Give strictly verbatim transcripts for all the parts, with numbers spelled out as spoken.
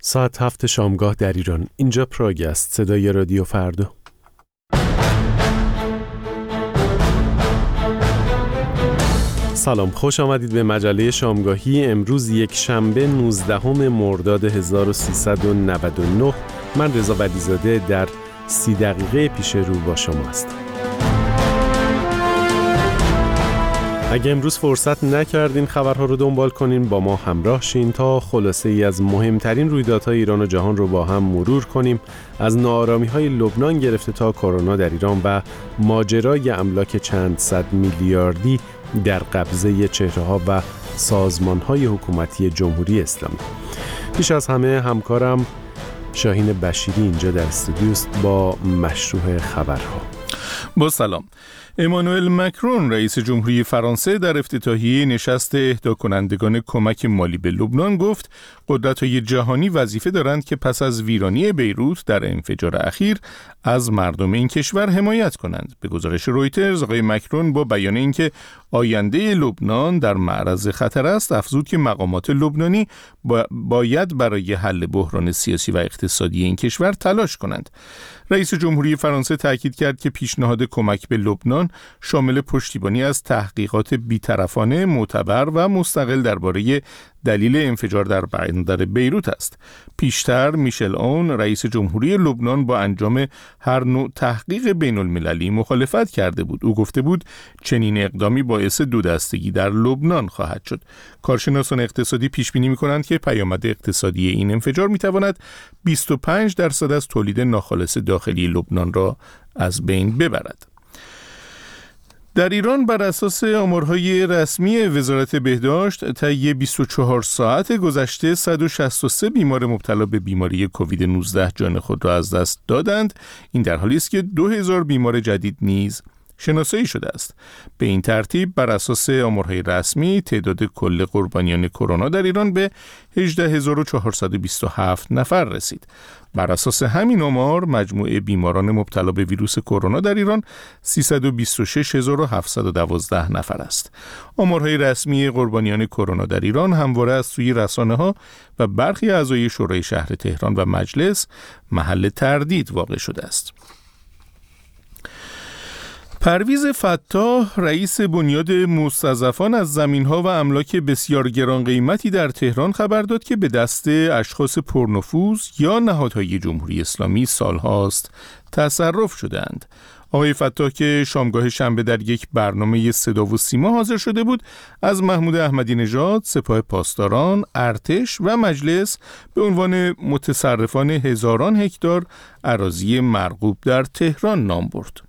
ساعت هفت شامگاه در ایران. اینجا پراگ است، صدای رادیو فردا. سلام، خوش آمدید به مجله شامگاهی. امروز یک شنبه نوزدهم مرداد هزار و سیصد و نود و نه. من رضا بدیزاده در سی دقیقه پیش رو با شما هستم. اگه امروز فرصت نکردین خبرها رو دنبال کنین، با ما همراه شین تا خلاصه ای از مهمترین رویدادهای ایران و جهان رو با هم مرور کنیم، از ناآرامی‌های لبنان گرفته تا کرونا در ایران و ماجرای املاک چند صد میلیاردی در قبضه چهره‌ها و سازمان‌های حکومتی جمهوری اسلامی. پیش از همه همکارم شاهین بشیری اینجا در استودیوست با مشروع خبرها. با سلام. امانوئل مکرون رئیس جمهوری فرانسه در افتتاحیه نشست اهدا کنندگان کمک مالی به لبنان گفت قدرت‌های جهانی وظیفه دارند که پس از ویرانی بیروت در انفجار اخیر از مردم این کشور حمایت کنند. به گزارش رویترز آقای مکرون با بیان اینکه آینده لبنان در معرض خطر است افزود که مقامات لبنانی با باید برای حل بحران سیاسی و اقتصادی این کشور تلاش کنند. رئیس جمهوری فرانسه تاکید کرد که پیشنهاد کمک به لبنان شامل پشتیبانی از تحقیقات بی‌طرفانه، معتبر و مستقل درباره دلیل انفجار در بندر بیروت است. پیشتر میشل اون رئیس جمهوری لبنان با انجام هر نوع تحقیق بین المللی مخالفت کرده بود. او گفته بود چنین اقدامی باعث دو دستگی در لبنان خواهد شد. کارشناسان اقتصادی پیش بینی می‌کنند که پیامد اقتصادی این انفجار می‌تواند بیست و پنج درصد از تولید ناخالص داخلی لبنان را از بین ببرد. در ایران بر اساس آمارهای رسمی وزارت بهداشت طی بیست و چهار ساعت گذشته صد و شصت و سه بیمار مبتلا به بیماری کووید نوزده جان خود را از دست دادند. این در حالی است که دو هزار بیمار جدید نیز شناسایی شده است. به این ترتیب بر اساس آمارهای رسمی تعداد کل قربانیان کرونا در ایران به هجده هزار و چهارصد و بیست و هفت نفر رسید. بر اساس همین آمار مجموع بیماران مبتلا به ویروس کرونا در ایران سیصد و بیست و شش هزار و هفتصد و دوازده نفر است. آمارهای رسمی قربانیان کرونا در ایران همواره از سوی رسانه‌ها و برخی اعضای شورای شهر تهران و مجلس محل تردید واقع شده است. پرویز فتاح رئیس بنیاد مستضعفان از زمین‌ها و املاک بسیار گران قیمتی در تهران خبر داد که به دست اشخاص پرنفوذ یا نهادهای جمهوری اسلامی سالهاست تصرف شدند. آقای فتاح که شامگاه شنبه در یک برنامه صدا و سیما حاضر شده بود، از محمود احمدی نژاد، سپاه پاسداران، ارتش و مجلس به عنوان متصرفان هزاران هکتار اراضی مرغوب در تهران نام برد.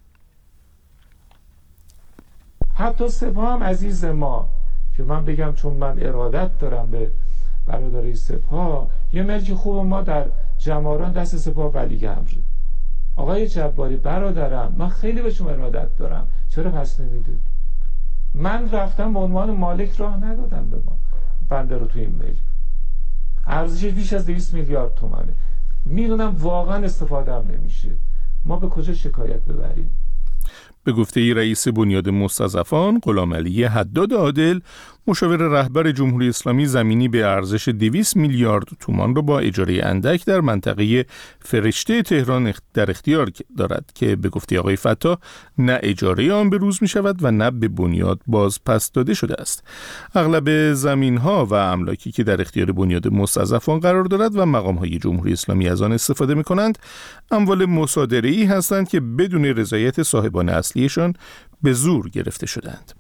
حتی سپاه هم عزیز ما که من بگم چون من ارادت دارم به برادرای سپاه، یه ملک خوب ما در جماران دست سپاه ولیعمر. آقای جباری برادرم، من خیلی به شما ارادت دارم، چرا پس نمیدید؟ من رفتم به عنوان مالک راه ندادم به ما بنده رو توی این ملک، ارزشش بیش از دویست میلیارد تومانه. میدونم واقعا استفاده هم نمیشه. ما به کجا شکایت ببریم؟ به گفته رئیس بنیاد مستضعفان غلامعلی حداد عادل، مشاور رهبر جمهوری اسلامی زمینی به ارزش دویست میلیارد تومان را با اجاره اندک در منطقه فرشته تهران در اختیار دارد که به گفته آقای فتاح نه اجاره آن به روز می شود و نه به بنیاد باز پس داده شده است. اغلب زمین‌ها و املاکی که در اختیار بنیاد مستضعفان قرار دارد و مقام‌های جمهوری اسلامی از آن استفاده می‌کنند، اموال مصادره‌ای هستند که بدون رضایت صاحبان اصلیشان به زور گرفته شدند.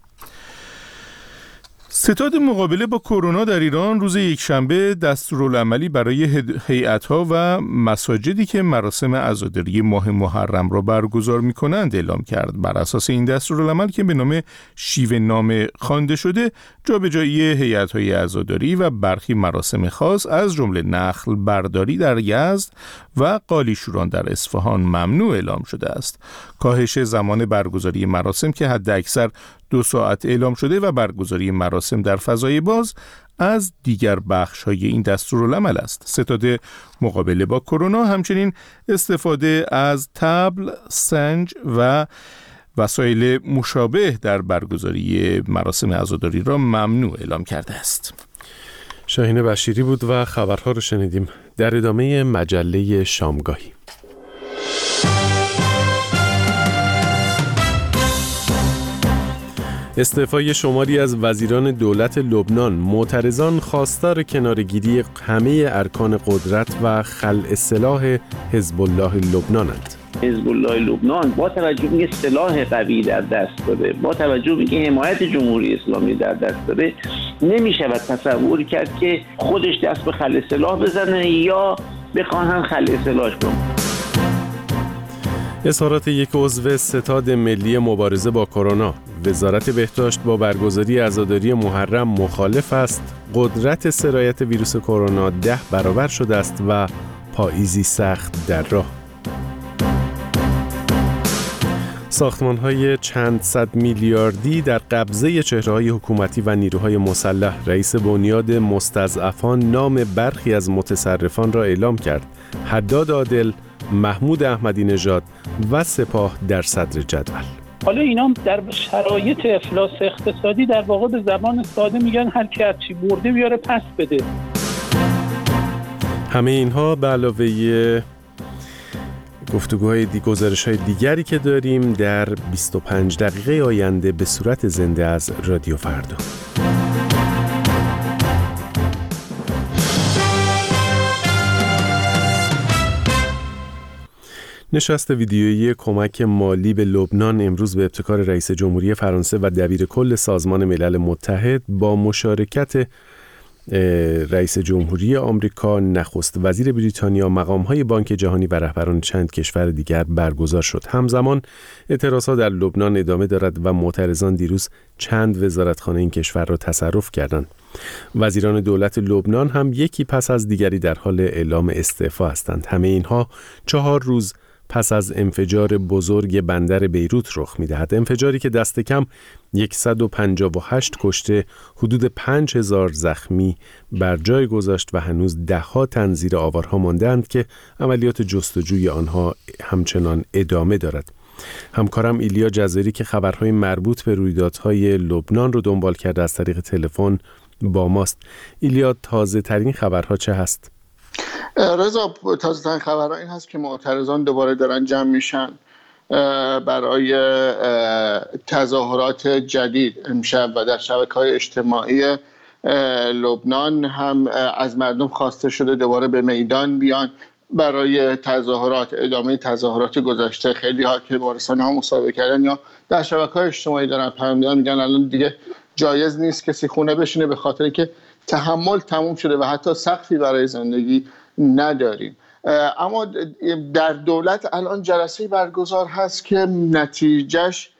ستاد مقابله با کرونا در ایران روز یکشنبه دستورالعملی برای هیئت‌ها و مساجدی که مراسم عزاداری ماه محرم را برگزار می‌کنند اعلام کرد. بر اساس این دستورالعمل که به نام شیوه نامه خوانده شده، جابجایی هیئت‌های عزاداری و برخی مراسم خاص از جمله نخل برداری در یزد و قالیشوران در اصفهان ممنوع اعلام شده است. کاهش زمان برگزاری مراسم که حداکثر دو ساعت اعلام شده و برگزاری مراسم در فضای باز از دیگر بخش‌های این دستورالعمل است. ستاد مقابله با کرونا همچنین استفاده از طبل، سنج و وسایل مشابه در برگزاری مراسم عزاداری را ممنوع اعلام کرده است. شاهین بشیری بود و خبرها رو شنیدیم. در ادامه مجله شامگاهی. استعفای شماری از وزیران دولت لبنان. معترضان خواستار کنارگیری همه ارکان قدرت و خلع سلاح حزب الله لبنانند. حزب الله لبنان با توجه به اینکه سلاح قوی در دست داره، با توجه به اینکه حمایت جمهوری اسلامی در دست داره، نمی‌شود تصور کرد که خودش دست به خلع سلاح بزنه یا بخواهن خلع سلاح کنه. اظهارات یک عضو ستاد ملی مبارزه با کرونا. وزارت بهداشت با برگزاری عزاداری محرم مخالف است. قدرت سرایت ویروس کرونا ده برابر شده است و پاییزی سخت در راه. ساختمان‌های چند صد میلیاردی در قبضه چهره‌های حکومتی و نیروهای مسلح. رئیس بنیاد مستضعفان نام برخی از متصرفان را اعلام کرد. حداد عادل، محمود احمدی نژاد و سپاه در صدر جدول. حالا اینا در شرایط افلاس اقتصادی در واقع به زبان ساده میگن هر کی هر چی برده بیاره پس بده. همه اینها به علاوه گفتگوهای دی گزارش‌های دیگری که داریم در بیست و پنج دقیقه آینده به صورت زنده از رادیو فردا. نشست ویدیویی کمک مالی به لبنان امروز به ابتکار رئیس جمهوری فرانسه و دبیر کل سازمان ملل متحد با مشارکت رئیس جمهوری آمریکا، نخست وزیر بریتانیا، مقام‌های بانک جهانی و رهبران چند کشور دیگر برگزار شد. همزمان اعتراضات در لبنان ادامه دارد و معترضان دیروز چند وزارتخانه این کشور را تصرف کردند. وزیران دولت لبنان هم یکی پس از دیگری در حال اعلام استعفا هستند. همه اینها چهار روز پس از انفجار بزرگ بندر بیروت رخ می‌دهد. انفجاری که دست کم صد و پنجاه و هشت کشته، حدود پنج هزار زخمی بر جای گذاشت و هنوز ده‌ها تن زیر آوارها مانده‌اند که عملیات جستجوی آنها همچنان ادامه دارد. همکارم ایلیا جزیری که خبرهای مربوط به رویدادهای لبنان رو دنبال کرده از طریق تلفن با ماست. ایلیا، تازه ترین خبرها چه هست؟ رضا، تازه ترین خبرها این هست که معترضان دوباره دارن جمع میشن برای تظاهرات جدید امشب و در شبکه‌های اجتماعی لبنان هم از مردم خواسته شده دوباره به میدان بیان برای تظاهرات، ادامه تظاهرات گذشته. خیلی ها که با رسانه‌ها مصاحبه کردن یا در شبکه‌های اجتماعی دارن پیام میدن، میگن الان دیگه جایز نیست کسی خونه بشینه به خاطر که تحمل تموم شده و حتی سقفی برای زندگی نداریم. اما در دولت الان جلسه برگزار هست که نتیجهش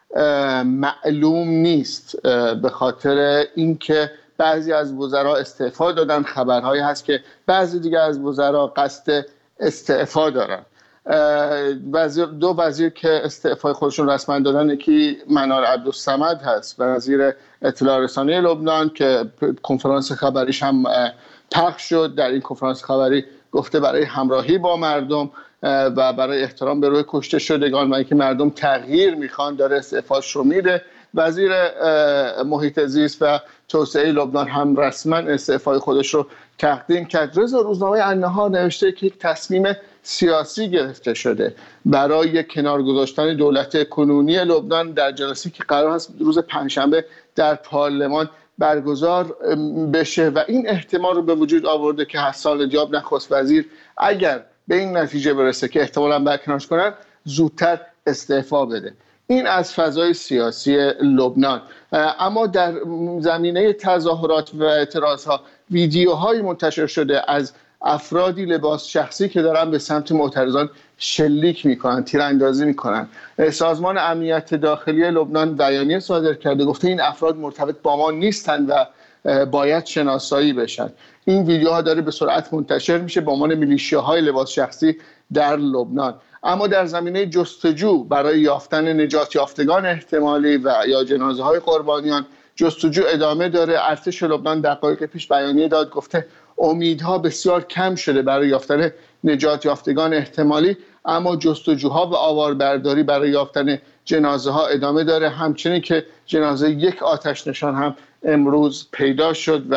معلوم نیست به خاطر اینکه بعضی از وزرا استعفا دادن. خبرهایی هست که بعضی دیگر از وزرا قصد استعفا دارن. وزیر دو وزیر که استعفای خودشون رسما دادن، یکی منار عبدالصمد هست، وزیر اطلاع رسانی لبنان که کنفرانس خبریش هم پخش شد. در این کنفرانس خبری گفته برای همراهی با مردم و برای احترام به روح کشته شدگان و اینکه مردم تغییر میخوان داره استعفاش رو میده. وزیر محیط زیست و توسعه لبنان هم رسما استعفای خودش رو تقدیم کرد. رضا، روزنامه النهار نوشته که یک تصمیم سیاسی گرفته شده برای کنار گذاشتن دولت کنونی لبنان در جلسه‌ای که قرار است روز پنجشنبه در پارلمان برگزار بشه و این احتمال رو به وجود آورده که حسان دیاب نخست وزیر اگر به این نتیجه برسه که احتمالاً برکنارش کنن زودتر استعفا بده. این از فضای سیاسی لبنان. اما در زمینه تظاهرات و اعتراضها ویدیوهایی منتشر شده از افرادی لباس شخصی که دارن به سمت معترضان شلیک میکنن، تیراندازی میکنن. سازمان امنیت داخلی لبنان بیانیه صادر کرده، گفته این افراد مرتبط با ما نیستند و باید شناسایی بشن. این ویدیوها داره به سرعت منتشر میشه به عنوان میلیشیاهای لباس شخصی در لبنان. اما در زمینه جستجو برای یافتن نجات یافتگان احتمالی و یا جنازه های قربانیان جستجو ادامه داره. ارتش لبنان دقایق پیش بیانیه داد، گفته امیدها بسیار کم شده برای یافتن نجات یافتگان احتمالی، اما جستجوها و آواربرداری برای یافتن جنازه ها ادامه داره. همچنین که جنازه یک آتش نشان هم امروز پیدا شد و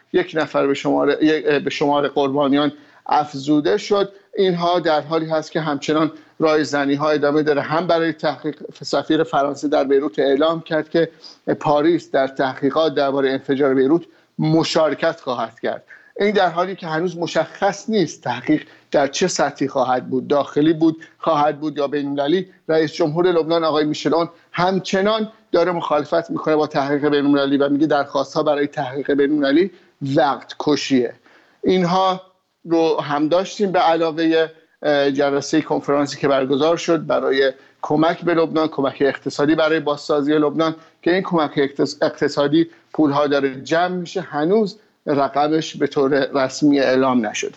یک نفر به شمار به شمار قربانیان افزوده شد. اینها در حالی هست که همچنان رایزنی ها ادامه داره. هم برای تحقیق سفیر فرانسه در بیروت اعلام کرد که پاریس در تحقیقات درباره انفجار بیروت مشارکت خواهد کرد. این در حالی که هنوز مشخص نیست تحقیق در چه سطحی خواهد بود، داخلی بود خواهد بود یا بین‌المللی. رئیس جمهور لبنان آقای میشل اون همچنان داره مخالفت میکنه با تحقیق بین‌المللی و میگه درخواست‌ها برای تحقیق بین‌المللی وقت کشیه. اینها رو هم داشتیم به علاوه جلسه کنفرانسی که برگزار شد برای کمک به لبنان، کمک اقتصادی برای بازسازی لبنان، که این کمک اقتصادی پولها داره جمع میشه، هنوز رقمش به طور رسمی اعلام نشده.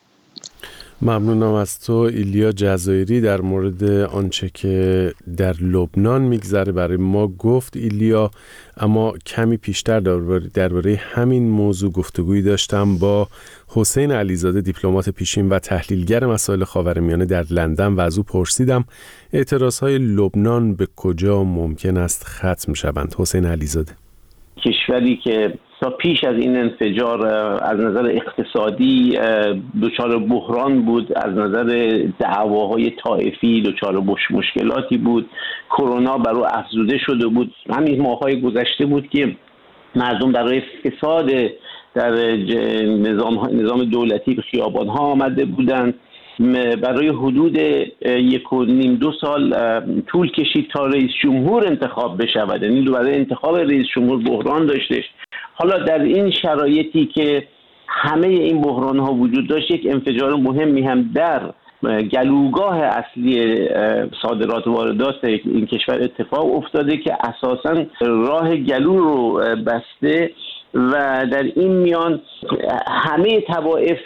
ممنونم از تو ایلیا جزایری. در مورد آنچه که در لبنان میگذره برای ما گفت ایلیا، اما کمی پیشتر درباره همین موضوع گفتگویی داشتم با حسین علیزاده، دیپلمات پیشین و تحلیلگر مسائل خاورمیانه در لندن و از او پرسیدم اعتراضهای لبنان به کجا ممکن است ختم شوند. حسین علیزاده: کشوری که تا پیش از این انفجار از نظر اقتصادی دچار بحران بود، از نظر دعواهای طائفی دچار مشکلاتی بود، کرونا بر او افزوده شده بود. همین ماه‌های گذشته بود که مردم برای فساد در نظام نظام دولتی به خیابان‌ها آمده بودند. برای حدود یک و نیم دو سال طول کشید تا رئیس جمهور انتخاب بشود، یعنی برای انتخاب رئیس جمهور بحران داشتش. حالا در این شرایطی که همه این بحران ها وجود داشت، یک انفجار مهمی هم در گلوگاه اصلی صادرات و واردات این کشور اتفاق افتاده که اساساً راه گلو رو بسته و در این میان همه طوائف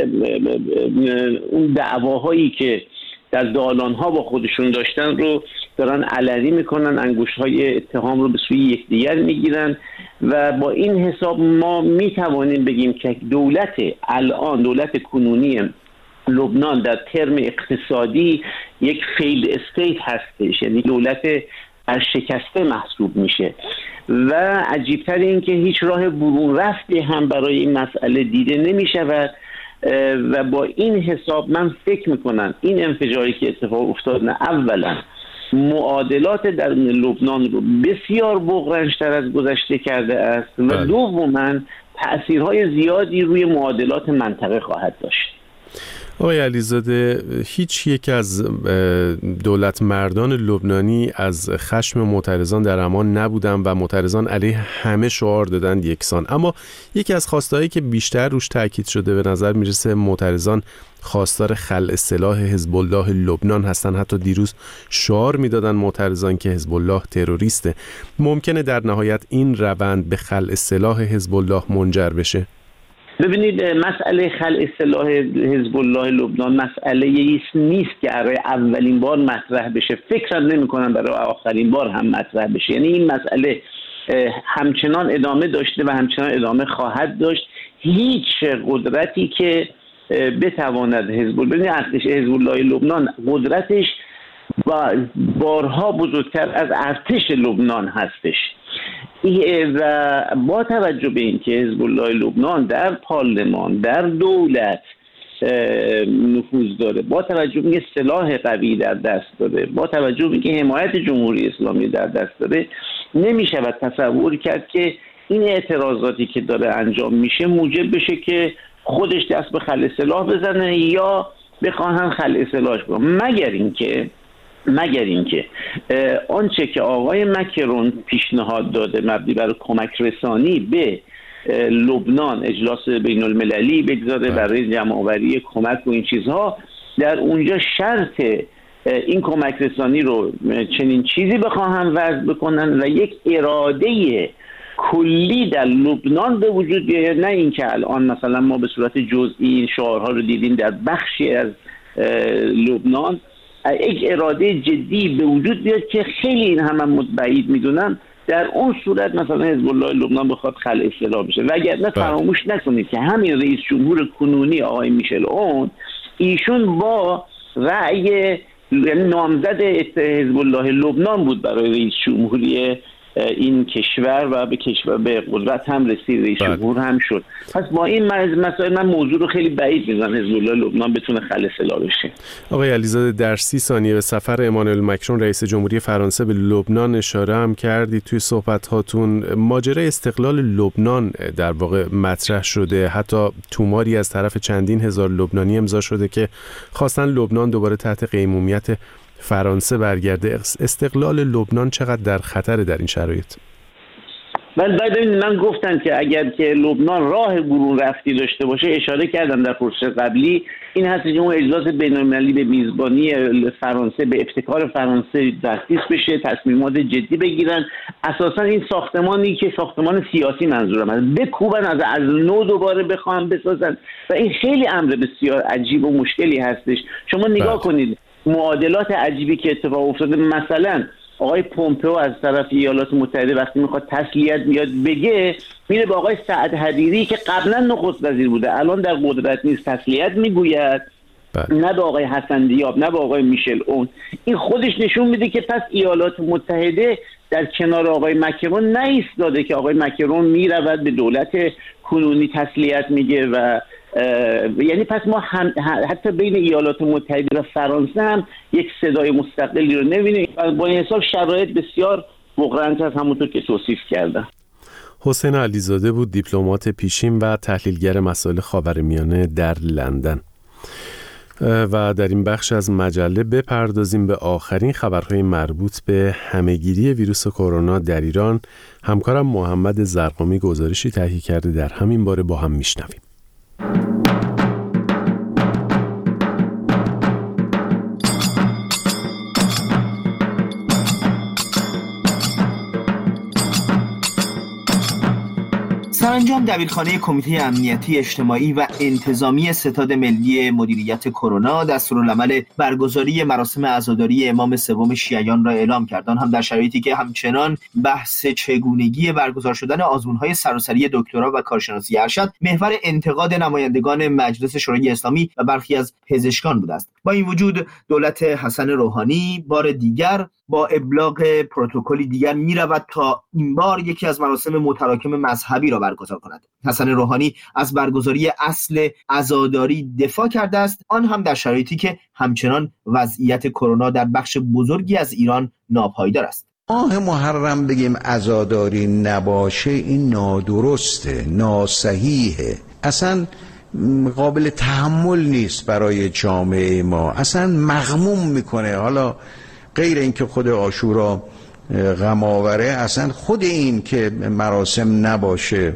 اون دعواهایی که در دالان‌ها با خودشون داشتن رو دارن علنی میکنن، انگشت‌های اتهام رو به سوی یکدیگر میگیرن و با این حساب ما میتوانیم بگیم که دولت الان، دولت کنونی لبنان در ترم اقتصادی یک فیلد استیت هستش، یعنی دولت شکسته محسوب میشه و عجیبتر این که هیچ راه برون رفتی هم برای این مسئله دیده نمیشود و با این حساب من فکر میکنم این انفجاری که اتفاق افتاد نه اولا معادلات در لبنان رو بسیار بغرنج‌تر از گذشته کرده است و دوما تأثیرهای زیادی روی معادلات منطقه خواهد داشت. آقای علیزاده، هیچ یک از دولت مردان لبنانی از خشم معترضان در امان نبودن و معترضان علیه همه شعار دادند یکسان، اما یکی از خواستهایی که بیشتر روش تاکید شده به نظر میرسه معترضان خواستار خلع سلاح حزب الله لبنان هستن. حتی دیروز شعار میدادن معترضان که حزب الله تروریسته. ممکنه در نهایت این روند به خلع سلاح حزب الله منجر بشه؟ ببینید، مسئله خلع سلاح حزب الله لبنان مسئله ایست نیست که برای اولین بار مطرح بشه، فکرم نمی کنم برای آخرین بار هم مطرح بشه. یعنی این مسئله همچنان ادامه داشته و همچنان ادامه خواهد داشت. هیچ قدرتی که بتواند حزب الله، ببینید ارتش حزب الله لبنان قدرتش با بارها بزرگتر از ارتش لبنان هستش و با توجه به اینکه حزب الله لبنان در پارلمان، در دولت نفوذ داره، با توجه به اینکه سلاح قوی در دست داره، با توجه به اینکه حمایت جمهوری اسلامی در دست داره، نمی‌شود تصور کرد که این اعتراضاتی که داره انجام میشه موجب بشه که خودش دست به خلع سلاح بزنه یا بخواهن خلع سلاح کنه، مگر اینکه مگر اینکه آنچه که آقای مکرون پیشنهاد داده مبنی بر کمک رسانی به لبنان، اجلاس بین المللی بگذاره برای جمع‌آوری کمک و این چیزها، در اونجا شرط این کمک رسانی رو چنین چیزی بخواهن وضع بکنن و یک اراده کلی در لبنان به وجود بیاید، نه اینکه الان مثلا ما به صورت جزئی این شعارها رو دیدیم در بخشی از لبنان. یک اراده جدی به وجود بیاد که خیلی این هم من بعید میدونم در اون صورت مثلا حزب الله لبنان بخواد خلع سلاح بشه. وگرنه فراموش نکنید که همین رئیس جمهور کنونی آقای میشل اون، ایشون با رأی یعنی نامزد حزب الله لبنان بود برای رئیس جمهوری این کشور و به کشور به قدرت هم رسید، رئیس جمهور هم شد. پس با این مسائل من موضوع رو خیلی بعید می‌دونم حزب الله لبنان بتونه خلع سلاح بشه. آقای علیزاده، در سی ثانیه به سفر امانوئل مکرون رئیس جمهوری فرانسه به لبنان اشاره هم کردید توی صحبت‌هاتون. ماجرای استقلال لبنان در واقع مطرح شده، حتی توماری از طرف چندین هزار لبنانی امضا شده که خواستن لبنان دوباره تحت قیمومیت فرانسه برگرده. استقلال لبنان چقدر در خطر در این شرایط؟ من بعد من گفتم که اگر که لبنان راه برون رفتی داشته باشه، اشاره کردم در پرسش قبلی، این هست که اون اجلاس بین‌المللی به میزبانی فرانسه به ابتکار فرانسه تأسیس بشه، تصمیمات جدی بگیرن. اساسا این ساختمانی که ساختمان سیاسی منظورم است، بکوبن از از نو دوباره بخوام بسازن و این خیلی امر بسیار عجیب و مشکلی هستش. شما نگاه کنید معادلات عجیبی که اتفاق افتاده. مثلا آقای پومپئو از طرف ایالات متحده وقتی میخواد تسلیت میاد بگه، میره با آقای سعد حریری که قبلا نخست وزیر بوده الان در قدرت نیست تسلیت میگوید، نه به آقای حسن دیاب نه به آقای میشل اون. این خودش نشون میده که پس ایالات متحده در کنار آقای مکرون نایستاده که آقای مکرون میرود به دولت کنونی تسلیت میگه و یعنی پس ما هم حتی بین ایالات متحده و فرانسه هم یک صدای مستقلی رو نمی‌بینیم. با این حساب شرایط بسیار بغرنج از همونطور که توصیف کردم. حسین علیزاده بود، دیپلمات پیشین و تحلیلگر مسائل خاورمیانه در لندن. و در این بخش از مجله بپردازیم به آخرین خبرهای مربوط به همهگیری ویروس کرونا در ایران. همکارم محمد زرقامی گزارشی تهیه کرده، در همین باره با هم میشنویم. سرانجام دبیرخانه کمیته امنیتی اجتماعی و انتظامی ستاد ملی مدیریت کرونا دستورالعمل برگزاری مراسم عزاداری امام سوم شیعیان را اعلام کرد، آن هم در شرایطی که همچنان بحث چگونگی برگزار شدن آزمون‌های سراسری دکترا و کارشناسی ارشد محور انتقاد نمایندگان مجلس شورای اسلامی و برخی از پزشکان بوده است. با این وجود دولت حسن روحانی بار دیگر با ابلاغ پروتکلی دیگر می‌رود تا این بار یکی از مراسم متراکم مذهبی را برگزار کند. حسن روحانی از برگزاری اصل عزاداری دفاع کرده است، آن هم در شرایطی که همچنان وضعیت کرونا در بخش بزرگی از ایران ناپایدار است. ماه محرم بگیم عزاداری نباشه، این نادرسته، ناصحیحه، اصلا قابل تحمل نیست برای جامعه ما، اصلا مغموم میکنه. حالا غیر اینکه خود عاشورا غم آوره، اصلا خود این که مراسم نباشه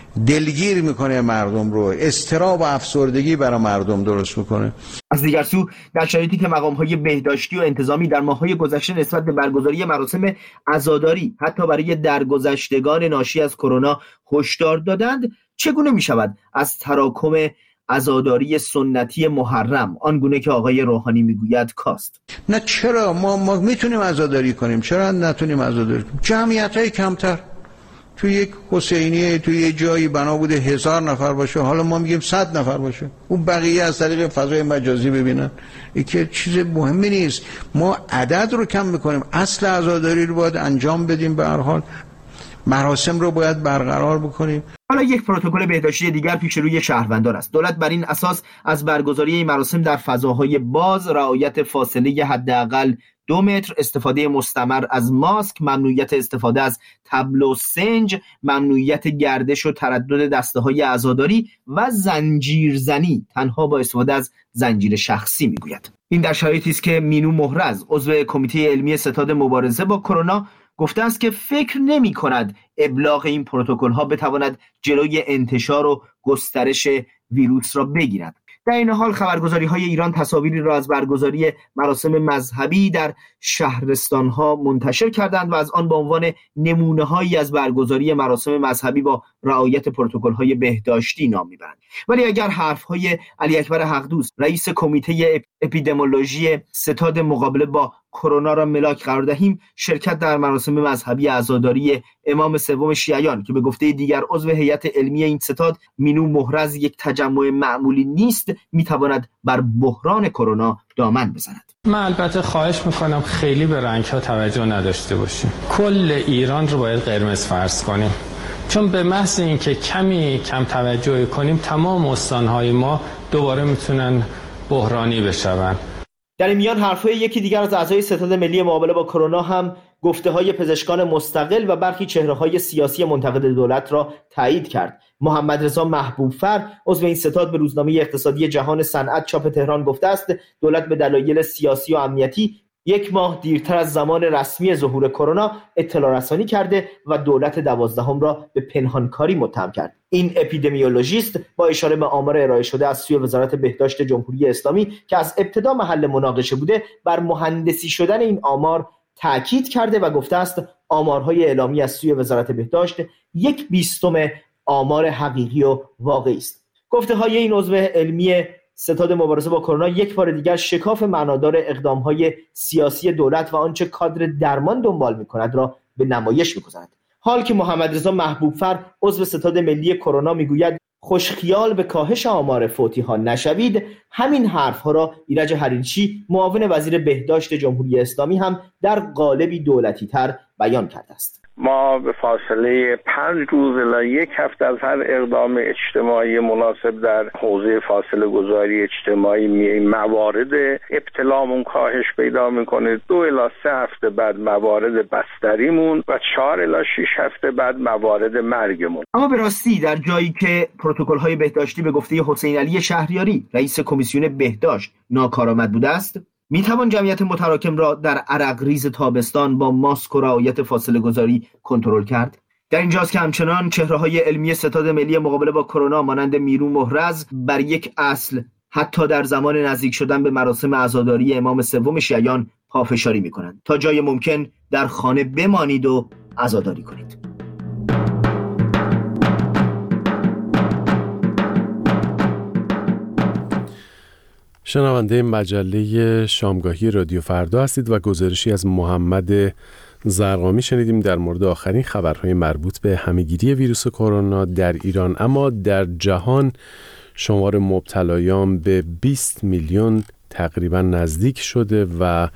دلگیر میکنه مردم رو، اضطراب و افسردگی برای مردم درست میکنه. از دیگر سو در شرایطی که مقام‌های بهداشتی و انتظامی در ماه‌های گذشته نسبت به برگزاری مراسم عزاداری حتی برای درگذشتگان ناشی از کرونا هشدار دادند، چگونه میشود از تراکم عزاداری سنتی محرم آنگونه که آقای روحانی میگوید کاست؟ نه چرا ما ما میتونیم عزاداری کنیم، چرا نتونیم عزاداری کنیم؟ جمعیت‌های کمتر، توی یک حسینیه توی یک جایی بنا بوده هزار نفر باشه، حالا ما میگیم صد نفر باشه، اون بقیه از طریق فضای مجازی ببینن. این که چیز مهمی نیست، ما عدد رو کم میکنیم، اصل عزاداری رو باید انجام بدیم، به هر حال مراسم رو باید برقرار بکنیم. حالا یک پروتکل بهداشتی دیگر پیش روی شهروندان است. دولت بر این اساس از برگزاری این مراسم در فضاهای باز، رعایت فاصله حداقل دو متر، استفاده مستمر از ماسک، ممنوعیت استفاده از تابلو سنج، ممنوعیت گردش و تردد دسته‌های عزاداری و زنجیرزنی تنها با استفاده از زنجیر شخصی میگوید. این در شرایطی است که مینو مهرز عضو کمیته علمی ستاد مبارزه با کرونا گفته است که فکر نمی کند ابلاغ این پروتکل ها بتواند جلوی انتشار و گسترش ویروس را بگیرد. در این حال خبرگزاری های ایران تصاویری را از برگزاری مراسم مذهبی در شهرستان ها منتشر کردند و از آن به عنوان نمونه هایی از برگزاری مراسم مذهبی با رعایت پروتکل های بهداشتی نام میبرند. ولی اگر حرف های علی اکبر حقدوست رئیس کمیته اپیدمیولوژی ستاد مقابله با کرونا را ملاک قرار دهیم، شرکت در مراسم مذهبی عزاداری امام سوم شیعیان که به گفته دیگر عضو هیئت علمی این ستاد مینو مهرز یک تجمع معمولی نیست، میتواند بر بحران کرونا دامن بزند. من البته خواهش میکنم خیلی به رنگ‌ها توجه نداشته باشیم. کل ایران رو باید قرمز فرض کنیم، چون به محض اینکه کمی کم توجه کنیم تمام استان‌های ما دوباره میتونن بحرانی بشون. در این میان حرفهای یکی دیگر از اعضای ستاد ملی مقابله با کرونا هم گفته‌های پزشکان مستقل و برخی چهره‌های سیاسی منتقد دولت را تایید کرد. محمد رضا محبوب‌فر عضو این ستاد به روزنامه اقتصادی جهان صنعت چاپ تهران گفته است دولت به دلایل سیاسی و امنیتی یک ماه دیرتر از زمان رسمی ظهور کرونا اطلاع رسانی کرده و دولت دوازدهم را به پنهانکاری متهم کرد. این اپیدمیولوژیست با اشاره به آمار ارائه شده از سوی وزارت بهداشت جمهوری اسلامی که از ابتدا محل مناقشه بوده بر مهندسی شدن این آمار تأکید کرده و گفته است آمارهای اعلامی از سوی وزارت بهداشت یک بیستم آمار حقیقی و واقعی است. گفته‌های این عضو علمی ستاد مبارزه با کرونا یک بار دیگر شکاف معنادار اقدام‌های سیاسی دولت و آنچه کادر درمان دنبال می‌کند را به نمایش می‌گذارد. حال که محمد رضا محبوب‌فر عضو ستاد ملی کرونا می‌گوید خوشخیال به کاهش آمار فوتی‌ها نشوید، همین حرف‌ها را ایرج حریرچی معاون وزیر بهداشت جمهوری اسلامی هم در قالبی دولتی‌تر بیان کرده است. ما به فاصله پنج روز الی یک هفته از هر اقدام اجتماعی مناسب در حوزه فاصله گذاری اجتماعی می موارد ابتلامون کاهش پیدا میکنه. دو الی سه هفته بعد موارد بستریمون و چهار الی شش هفته بعد موارد مرگمون. اما به راستی در جایی که پروتکل‌های بهداشتی به گفته حسین علی شهریاری رئیس کمیسیون بهداشت ناکارآمد بوده است، می توان جمعیت متراکم را در عرق ریز تابستان با ماسک و رعایت فاصله گذاری کنترل کرد. در اینجاست که همچنان چهره‌های علمی ستاد ملی مقابله با کرونا مانند میرو محرز بر یک اصل حتی در زمان نزدیک شدن به مراسم عزاداری امام سوم شیعیان پافشاری می‌کنند: تا جای ممکن در خانه بمانید و عزاداری کنید. شنونده مجله شامگاهی رادیو فردا هستید و گزارشی از محمد زرقامی شنیدیم در مورد آخرین خبرهای مربوط به همه‌گیری ویروس کرونا در ایران. اما در جهان شمار مبتلایان به بیست میلیون تقریبا نزدیک شده و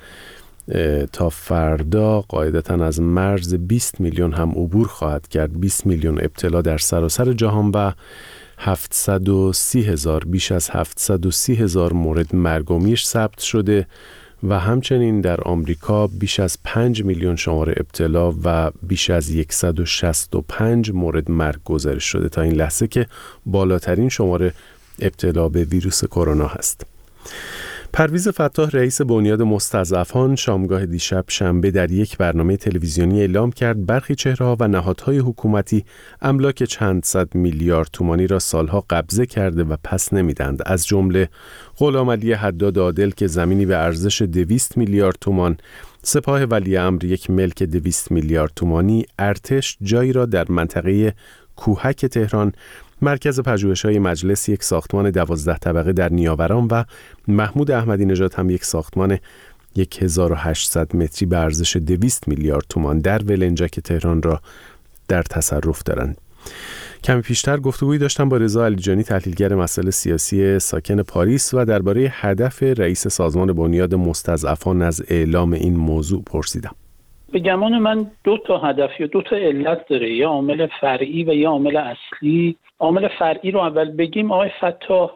تا فردا قاعدتاً از مرز بیست میلیون هم عبور خواهد کرد. بیست میلیون ابتلا در سراسر جهان و هفتصد و سی هزار بیش از هفتصد و سی هزار مورد مرگ و میر ثبت شده و همچنین در آمریکا بیش از پنج میلیون شمار ابتلا و بیش از صد و شصت و پنج مورد مرگ گزارش شده تا این لحظه که بالاترین شمار ابتلا به ویروس کرونا هست. پرویز فتاح رئیس بنیاد مستضعفان شامگاه دیشب شنبه در یک برنامه تلویزیونی اعلام کرد برخی چهره‌ها و نهادهای حکومتی املاک چند صد میلیارد تومانی را سالها قبضه کرده و پس نمیدند. از جمله غلامعلی حداد عادل که زمینی به ارزش دویست میلیارد تومان، سپاه ولیعمر یک ملک دویست میلیارد تومانی، ارتش جایی را در منطقه کوهک تهران، مرکز پژوهش‌های مجلس یک ساختمان دوازده طبقه در نیاوران و محمود احمدی نژاد هم یک ساختمان هزار و هشتصد متری به ارزش دویست میلیارد تومان در ولنجک تهران را در تصرف دارند. کمی پیشتر گفتگویی داشتم با رضا علیجانی تحلیلگر مسائل سیاسی ساکن پاریس و درباره هدف رئیس سازمان بنیاد مستضعفان از اعلام این موضوع پرسیدم. به گمان من دو تا هدف یا دو تا علت داره، یا عامل فرعی و یا عامل اصلی. عامل فرعی رو اول بگیم. آقای فتاح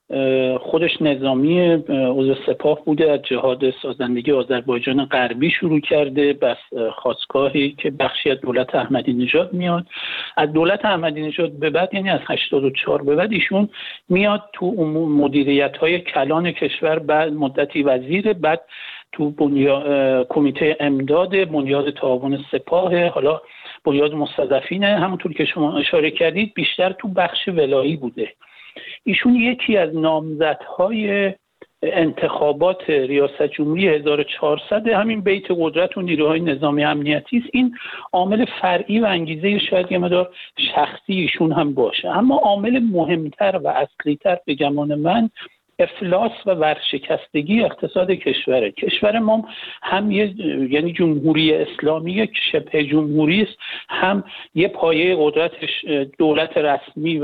خودش نظامی عضو سپاه بوده، از جهاد سازندگی آذربایجان غربی شروع کرده، بس خاستگاهی که بخشی از دولت احمدی نژاد میاد. از دولت احمدی نژاد به بعد، یعنی از هشتاد و چهار به بعد، ایشون میاد تو مدیریت‌های کلان کشور، بعد مدتی وزیر، بعد تو بنیاد کمیته امداد بنیاد تعاون سپاه، حالا بنیاد مستضعفین. همونطور که شما اشاره کردید بیشتر تو بخش ولایی بوده. ایشون یکی از نامزدهای انتخابات ریاست جمهوری هزار و چهارصد همین بیت قدرت و نیروهای نظامی امنیتی است. این عامل فرعی و انگیزه شاید یه مقدار شخصی ایشون هم باشه، اما عامل مهمتر و اصلی‌تر به گمان من افلاس و ورشکستگی اقتصاد کشوره. کشور ما هم یه یعنی جمهوری اسلامی که شبه جمهوری است، هم یه پایه قدرتش دولت رسمی و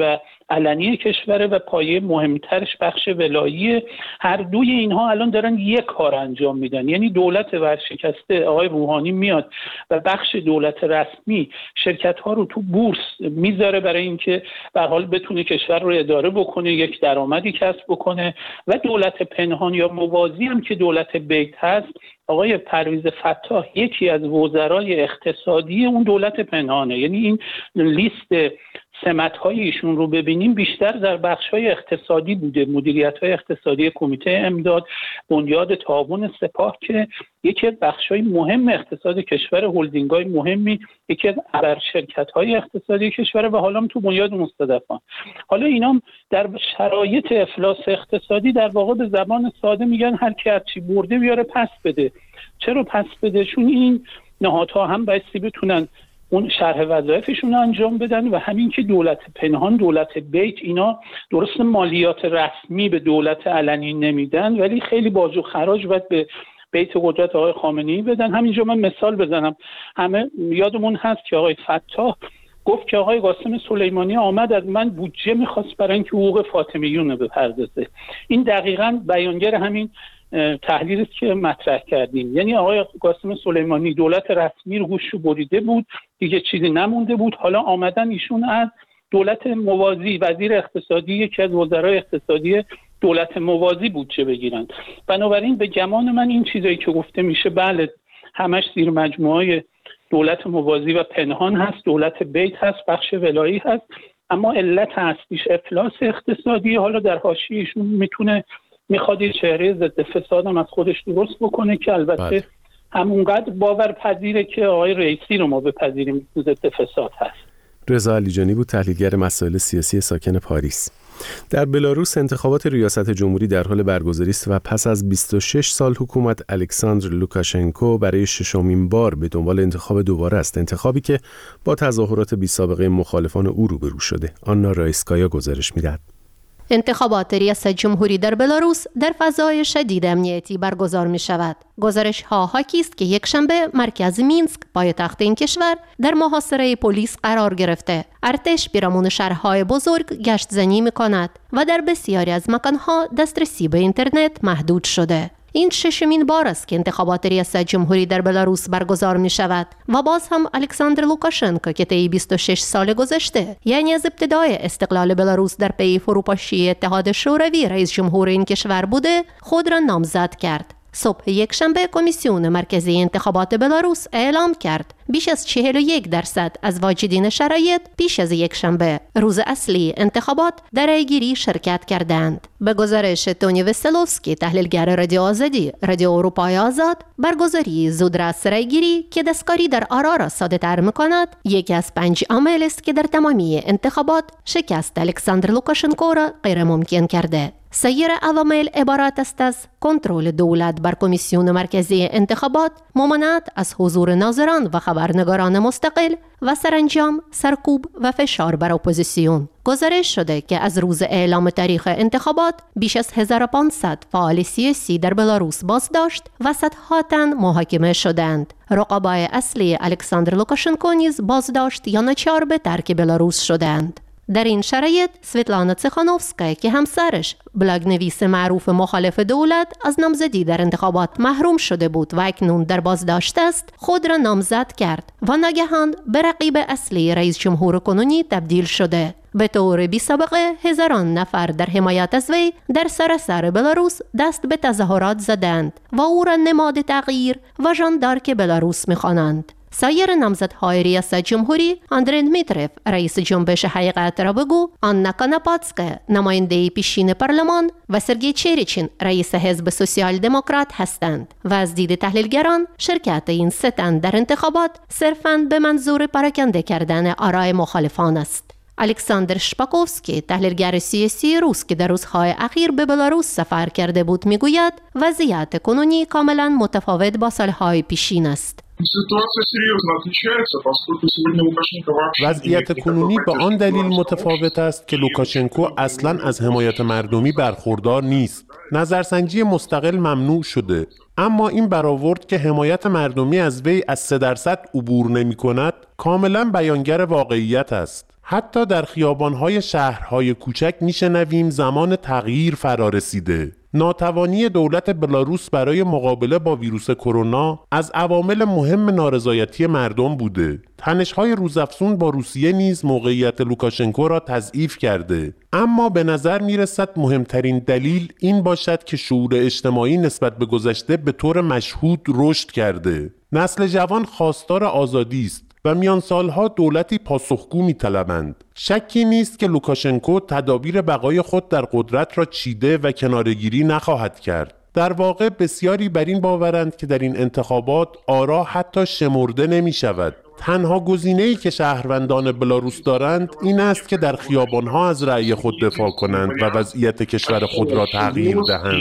علنی کشوره و پایه مهمترش بخش ولایی. هر دوی اینها الان دارن یک کار انجام میدن، یعنی دولت ورشکسته آقای روحانی میاد و بخش دولت رسمی شرکت ها رو تو بورس میذاره برای اینکه به هر حال بتونه کشور رو اداره بکنه، یک درآمدی کسب بکنه، و دولت پنهان یا موازی هم که دولت بیت هست، آقای پرویز فتاح یکی از وزرای اقتصادی اون دولت پنهانه. یعنی این لیست سمت‌های ایشون رو ببینیم بیشتر در بخش‌های اقتصادی بوده، مدیریت‌های اقتصادی کمیته امداد، بنیاد تعاون سپاه که یکی از بخش‌های مهم اقتصاد کشور، هلدینگ‌های مهمی، یکی از ابر شرکت‌های اقتصادی کشور و حالا هم تو بنیاد مستضعفان. حالا اینا در شرایط افلاس اقتصادی در واقع به زبان ساده میگن هر کی هرچی برده بیاره پس بده. چرا پس بده؟ چون این نهادها هم بایستی بتونن اون شرح وظایفشون رو انجام بدن و همین که دولت پنهان، دولت بیت، اینا درست مالیات رسمی به دولت علنی نمیدن ولی خیلی باج و خراج باید به بیت قدرت آقای خامنه‌ای بدن. همینجا من مثال بزنم، همه یادمون هست که آقای فتاح گفت که آقای قاسم سلیمانی آمد از من بودجه میخواست برای اینکه حقوق فاطمیون رو بپردازه. این دقیقاً بیانگر همین تحلیلی است که مطرح کردیم. یعنی آقای قاسم سلیمانی دولت رسمی رو گوشو بریده بود، دیگه چیزی نمونده بود، حالا آمدن ایشون از دولت موازی، وزیر اقتصادی، یکی از وزرای اقتصادی دولت موازی بودجه بگیرن. بنابراین به گمان من این چیزایی که گفته میشه بله همش زیر مجموعه دولت موازی و پنهان هست، دولت بیت هست، بخش ولایی هست، اما علت اصلیش افلاس اقتصادی. حالا در حاشیه ایشون میتونه میخواد یه چهره ضد فساد هم از خودش درست بکنه که البته بله. همونقدر باورپذیره که آقای رئیسی رو ما بپذیریم ضد فساد هست. رضا علیجانی بود، تحلیلگر مسائل سیاسی ساکن پاریس. در بلاروس انتخابات ریاست جمهوری در حال برگزاری است و پس از بیست و شش سال حکومت الکساندر لوکاشنکو برای ششمین بار به دنبال انتخاب دوباره است، انتخابی که با تظاهرات بی سابقه مخالفان او روبرو شده. آنا رایسکایا گزارش می‌دهد. انتخابات ریاست جمهوری در بلاروس در فضای شدید امنیتی برگزار می شود. گزارش ها حاکی است که یک شنبه مرکز مینسک پایتخت این کشور در محاصره پلیس قرار گرفته. ارتش پیرامون شهرهای بزرگ گشت زنی می کند و در بسیاری از مکانها دسترسی به اینترنت محدود شده. این ششمین بار است که انتخابات ریاست جمهوری در بلاروس برگزار می شود و باز هم الکساندر لوکاشنکو که طی بیست و شش سال گذشته، یعنی از ابتدای استقلال بلاروس در پی فروپاشی اتحاد شوروی رئیس جمهور این کشور بوده، خود را نامزد کرد. صبح یک شنبه کمیسیون مرکزی انتخابات بلاروس اعلام کرد بیش از چهل و یک درصد از واجدین شرایط پیش از یک شنبه روز اصلی انتخابات در رأیگیری شرکت کردند. به گزارش تونی وسلوفسکی، تحلیلگر رادیو آزادی، رادیو اروپای آزاد، برگزاری زودرس رأیگیری که دستکاری در آرا را ساده تر می‌کند، یکی از پنج عامل است که در تمامی انتخابات شکست الکساندر لوکاشنکو را غیر ممکن کرده. سایر عوامل عبارت است از کنترل دولت بر کمیسیون مرکزی انتخابات، ممانعت از حضور ناظران و خبرنگاران مستقل و سرانجام سرکوب و فشار بر اپوزیسیون. گزارش شده که از روز اعلام تاریخ انتخابات بیش از هزار و پانصد فعال سیاسی در بلاروس بازداشت و صدها تن محاکمه شدند. رقبای اصلی الکساندر لوکاشنکو نیز بازداشت یا ناچار به ترک بلاروس شدند. در این شرایط سویتلانا تسخانوفسکا که همسرش بلاگنویس معروف مخالف دولت از نامزدی در انتخابات محروم شده بود و اکنون در بازداشت است، خود را نامزد کرد و ناگهان به رقیب اصلی رئیس جمهور کنونی تبدیل شده. به طور بی سابقه هزاران نفر در حمایت از وی در سراسر بلاروس دست به تظاهرات زدند و او را نماد تغییر و ژان دارک بلاروس می‌خوانند. سایر نامزدهای ریاست جمهوری اندری دمیتروف رئیس جنبش حقیقت را بگو، آنا کاناپاتسکا نماینده پیشین پارلمان و سرگئی چریچین رئیس حزب سوسیال دموکرات هستند و از دید تحلیلگران شرکت این سه تن در انتخابات صرفاً به منظور پراکنده کردن آرای مخالفان است. الکساندر شپاکوفسکی، تحلیلگر سیاسی روس که در روزهای اخیر به بلاروس سفر کرده بود، میگوید وضعیت کنونی کاملا متفاوت با سالهای پیشین است. وضعیت کنونی به آن دلیل متفاوت است که لوکاشنکو اصلاً از حمایت مردمی برخوردار نیست. نظرسنجی مستقل ممنوع شده، اما این برآورد که حمایت مردمی از وی از سه درصد عبور نمی کند کاملاً بیانگر واقعیت است. حتی در خیابان‌های شهرهای کوچک میشنویم زمان تغییر فرا رسیده. ناتوانی دولت بلاروس برای مقابله با ویروس کرونا از عوامل مهم نارضایتی مردم بوده. تنش‌های روزافزون با روسیه نیز موقعیت لوکاشنکو را تضعیف کرده. اما به نظر میرسد مهمترین دلیل این باشد که شعور اجتماعی نسبت به گذشته به طور مشهود رشد کرده. نسل جوان خواستار آزادی است و میان سالها دولتی پاسخگو می‌طلبند. شکی نیست که لوکاشنکو تدابیر بقای خود در قدرت را چیده و کناره‌گیری نخواهد کرد. در واقع بسیاری بر این باورند که در این انتخابات آرا حتی شمرده نمی‌شود. تنها گزینه‌ای که شهروندان بلاروس دارند این است که در خیابان‌ها از رأی خود دفاع کنند و وضعیت کشور خود را تغییر دهند.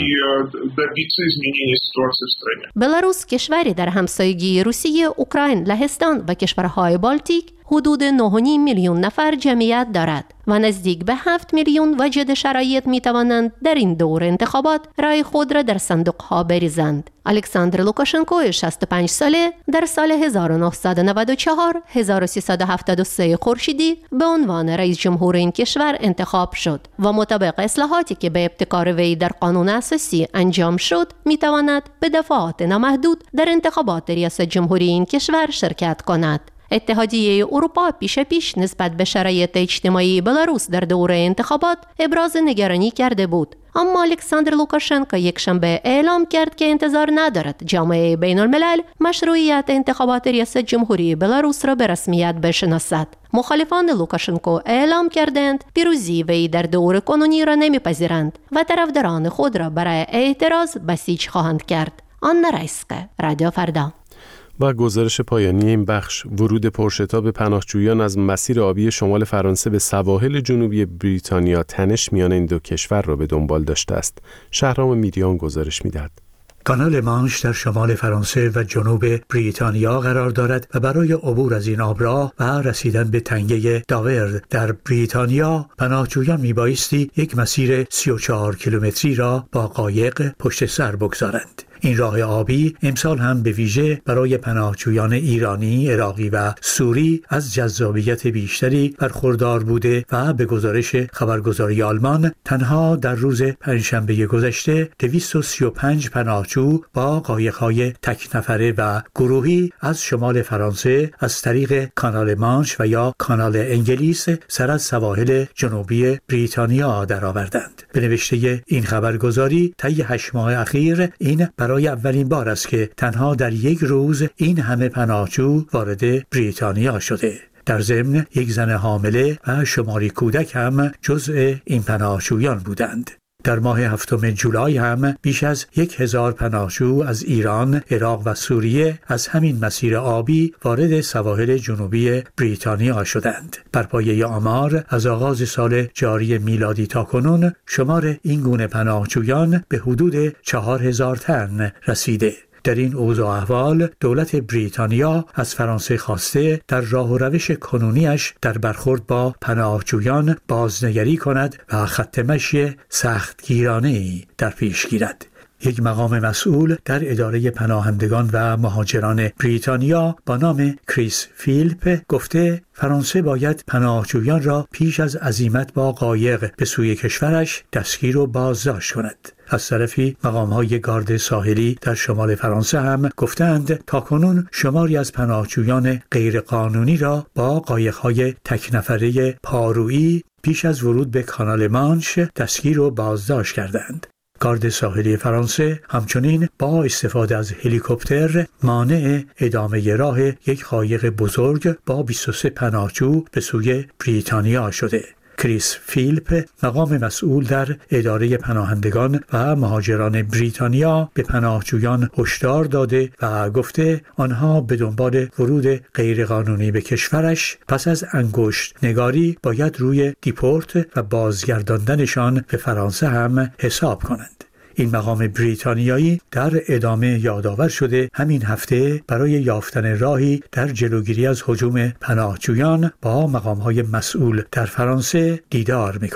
بلاروس کشوری در همسایگی روسیه، اوکراین، لهستان و کشورهای بالتیک حدود نه و نیم میلیون نفر جمعیت دارد و نزدیک به هفت میلیون واجد شرایط می توانند در این دور انتخابات رای خود را در صندوق ها بریزند. الکساندر لوکاشنکو شصت و پنج ساله در سال هزار و نهصد و نود و چهار هزار و سیصد و هفتاد و سه خورشیدی به عنوان رئیس جمهور این کشور انتخاب شد و مطابق اصلاحاتی که به ابتکار وی در قانون اساسی انجام شد می تواند به دفعات نامحدود در انتخابات ریاست جمهوری این کشور شرکت کند. اتحادیه اروپا پیش پیش نسبت به شرایط اجتماعی بلاروس در دوره انتخابات ابراز نگرانی کرده بود، اما الکساندر لوکاشنکو یکشنبه اعلام کرد که انتظار ندارد جامعه بین الملل مشروعیت انتخابات ریاست جمهوری بلاروس را به رسمیت بشناسد. مخالفان لوکاشنکو اعلام کردند پیروزی وی در دور کنونی را نمیپذیرند و طرفداران خود را برای اعتراض بسیج خواهند کرد. آن رایسکه، رادیو فردا. و گزارش پایانی این بخش: ورود پرشتاب پناهجویان از مسیر آبی شمال فرانسه به سواحل جنوبی بریتانیا تنش میان این دو کشور را به دنبال داشته است. شهرام میریان گزارش می‌دهد. کانال مانش در شمال فرانسه و جنوب بریتانیا قرار دارد و برای عبور از این آبراه و رسیدن به تنگه داور در بریتانیا پناهجویان میبایستی یک مسیر سی و چهار کیلومتری را با قایق پشت سر بگذارند. این راه آبی امسال هم به ویژه برای پناهجویان ایرانی، عراقی و سوری از جذابیت بیشتری برخوردار بوده و به گزارش خبرگزاری آلمان تنها در روز پنجشنبه گذشته دویست و سی و پنج پناهجو با قایق‌های تک نفره و گروهی از شمال فرانسه از طریق کانال مانش و یا کانال انگلیس سر از سواحل جنوبی بریتانیا درآوردند. به نوشته این خبرگزاری طی هشت ماه اخیر این برای اولین بار است که تنها در یک روز این همه پناهجو وارد بریتانیا شده. در ضمن یک زن حامله و شماری کودک هم جزء این پناهجویان بودند. در ماه هفتم جولای هم بیش از یک هزار پناهجو از ایران، عراق و سوریه از همین مسیر آبی وارد سواحل جنوبی بریتانیا شدند. بر پایه آمار از آغاز سال جاری میلادی تا کنون شمار این گونه پناهجویان به حدود چهار هزار تن رسیده. در این اوضاع احوال دولت بریتانیا از فرانسه خواسته در راه و روش کنونیش در برخورد با پناهجویان بازنگری کند و خط مشی سختگیرانه‌ای در پیش گیرد. یک مقام مسئول در اداره پناهندگان و مهاجران بریتانیا با نام کریس فیلپ گفته فرانسه باید پناهجویان را پیش از عزیمت با قایق به سوی کشورش دستگیر و بازداشت کند. از طرفی مقام‌های گارد ساحلی در شمال فرانسه هم گفتند تاکنون شماری از پناهجویان غیرقانونی را با قایق‌های تک نفره پارویی پیش از ورود به کانال مانش دستگیر و بازداشت کردند. گارد ساحلی فرانسه همچنین با استفاده از هلیکوپتر مانع ادامه راه یک قایق بزرگ با بیست و سه پناهجو به سوی بریتانیا شده. کریس فیلپ مقام مسئول در اداره پناهندگان و مهاجران بریتانیا به پناهجویان هشدار داده و گفته آنها به دنبال ورود غیرقانونی به کشورش پس از انگشت نگاری باید روی دیپورت و بازگرداندنشان به فرانسه هم حساب کنند. این مقام بریتانیایی در ادامه یادآور شده همین هفته برای یافتن راهی در جلوگیری از هجوم پناهجویان با مقام‌های مسئول در فرانسه دیدار می‌کند.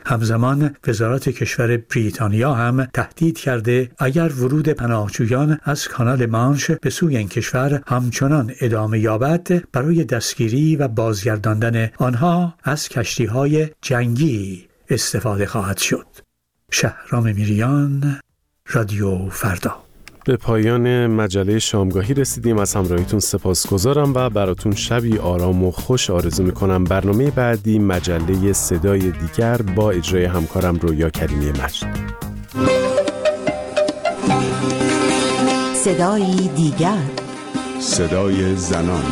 همزمان وزارت کشور بریتانیا هم تهدید کرده اگر ورود پناهجویان از کانال مانش به سوی این کشور همچنان ادامه یابد برای دستگیری و بازگرداندن آنها از کشتی‌های جنگی استفاده خواهد شد. شهرام میریان، رادیو فردا. به پایان مجله شامگاهی رسیدیم. از همراهیتون سپاسگزارم و براتون شبی آرام و خوش آرزو میکنم. برنامه بعدی مجله صدای دیگر با اجرای همکارم رویا کریمی مجد. صدای دیگر، صدای زنان.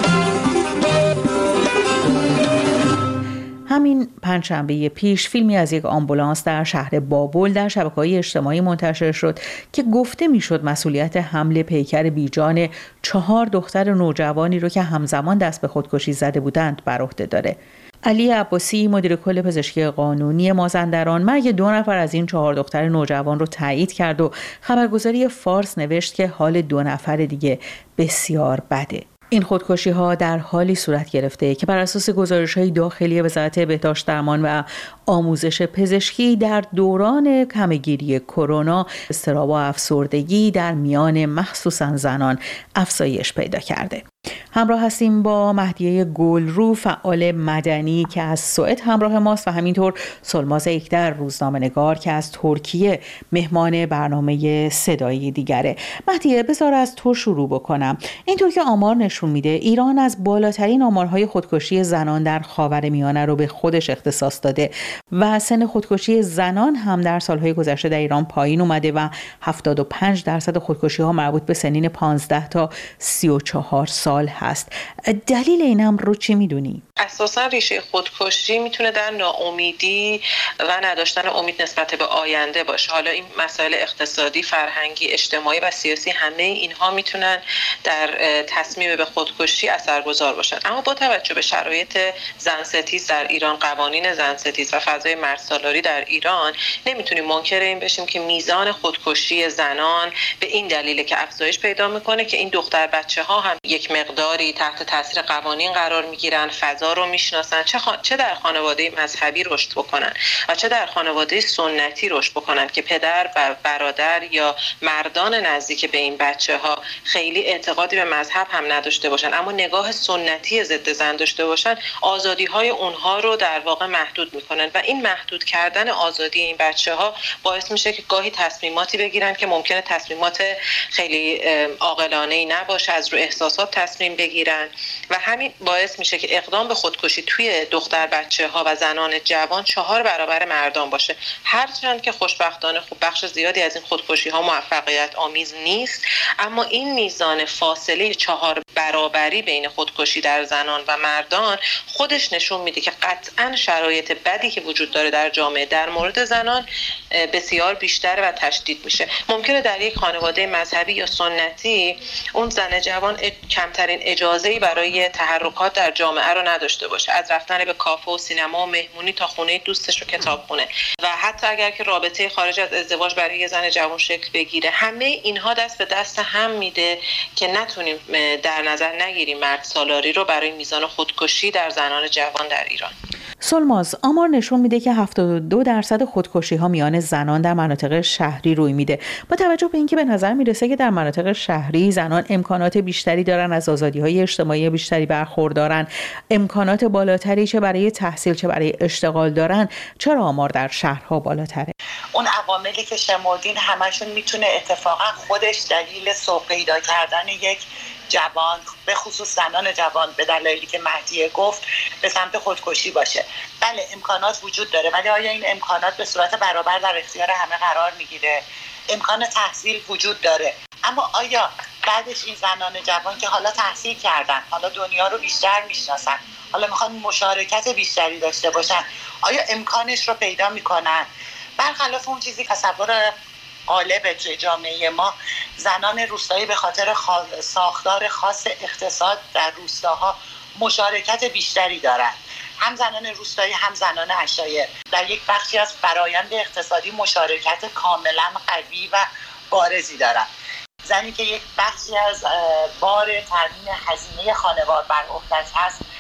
همین پنجشنبه پیش فیلمی از یک آمبولانس در شهر بابل در شبکه‌های اجتماعی منتشر شد که گفته میشد مسئولیت حمل پیکر بیجان چهار دختر نوجوانی رو که همزمان دست به خودکشی زده بودند بر عهده داره. علی عباسی مدیر کل پزشکی قانونی مازندران مرگ دو نفر از این چهار دختر نوجوان رو تایید کرد و خبرگزاری فارس نوشت که حال دو نفر دیگه بسیار بده. این خودکشی ها در حالی صورت گرفته که بر اساس گزارش های داخلی وزارت بهداشت درمان و آموزش پزشکی در دوران همه‌گیری کرونا اضطراب و افسردگی در میان مخصوصا زنان افزایش پیدا کرده. همراه هستیم با مهدیه گلرو، فعال مدنی که از سوئد همراه ماست و همینطور سلماز اکدر، روزنامه‌نگار که از ترکیه مهمان برنامه صدای دیگره. مهدیه، بذار از تو شروع بکنم. اینطور که آمار نشون میده ایران از بالاترین آمارهای خودکشی زنان در خاورمیانه رو به خودش اختصاص داده و سن خودکشی زنان هم در سالهای گذشته در ایران پایین اومده و هفتاد و پنج درصد خودکشی ها مربوط به سنین پانزده تا سی و چهار سال هست. دلیل اینم رو چی میدونی؟ اساسا ریشه خودکشی میتونه در ناامیدی و نداشتن امید نسبت به آینده باشه. حالا این مسائل اقتصادی، فرهنگی، اجتماعی و سیاسی همه اینها میتونن در تصمیم به خودکشی اثرگذار باشن. اما با توجه به شرایط زنستیز در ایران، قوانین زنستیز و فضای مردسالاری در ایران، نمیتونیم منکر این بشیم که میزان خودکشی زنان به این دلیله که افزایش پیدا میکنه که این دختر بچه ها هم یک مقداری تحت تاثیر قوانین قرار میگیرن، فضا رو میشناسن، چه, خان... چه در خانواده مذهبی رشد بکنن و چه در خانواده سنتی رشد بکنن که پدر و برادر یا مردان نزدیک به این بچه ها خیلی اعتقادی به مذهب هم نداشته باشن اما نگاه سنتی ضد زن داشته باشن، آزادی های اونها رو در واقع محدود میکنن و این محدود کردن آزادی این بچه ها باعث میشه که گاهی تصمیماتی بگیرن که ممکنه تصمیمات خیلی عاقلانه‌ای نباشه، از رو احساسات تصمیم بگیرن و همین باعث میشه که اقدام به خودکشی توی دختر بچه ها و زنان جوان چهار برابر مردان باشه. هرچند که خوشبختانه خب بخش زیادی از این خودکشی ها موفقیت آمیز نیست، اما این میزان فاصله چهار برابری بین خودکشی در زنان و مردان خودش نشون میده که قطعاً شرایط بدی که وجود داره در جامعه در مورد زنان بسیار بیشتر و تشدید میشه. ممکنه در یک خانواده مذهبی یا سنتی اون زن جوان کمترین اجازه‌ای برای تحرکات در جامعه رو نداشته باشه، از رفتن به کافه و سینما و مهمونی تا خونه دوستش و کتابخونه، و حتی اگر که رابطه خارج از ازدواج برای یه زن جوان شکل بگیره، همه اینها دست به دست هم میده که نتونیم در نظر نگیریم مرد سالاری رو برای میزان خودکشی در زنان جوان در ایران. سلماز، آمار نشون میده که هفتاد و دو درصد خودکشی ها میان زنان در مناطق شهری روی میده. با توجه به اینکه به نظر میرسه که در مناطق شهری زنان امکانات بیشتری دارن، از آزادی‌های اجتماعی بیشتری برخوردارن، امکانات بالاتری چه برای تحصیل چه برای اشتغال دارن، چرا آمار در شهرها بالاتره؟ اون عواملی که شمردین همشون میتونه اتفاقا خودش دلیل سوق پیدا کردن یک جوان، به خصوص زنان جوان، به دلایلی که مهدیه گفت به سمت خودکشی باشه. بله امکانات وجود داره، ولی آیا این امکانات به صورت برابر در اختیار همه قرار میگیره؟ امکان تحصیل وجود داره، اما آیا بعدش این زنان جوان که حالا تحصیل کردن، حالا دنیا رو بیشتر میشناسن، حالا میخوان مشارکت بیشتری داشته باشن، آیا امکانش رو پیدا میکنن؟ برخلاف اون چیزی تصور غالب توی جامعه ما، زنان روستایی به خاطر ساختار خاص اقتصاد در روستاها مشارکت بیشتری دارند. هم زنان روستایی هم زنان عشایر در یک بخشی از فرایند اقتصادی مشارکت کاملا قوی و بارزی دارند. زنی که یک بخشی از بار تامین هزینه خانوار بر عهده‌اش هست،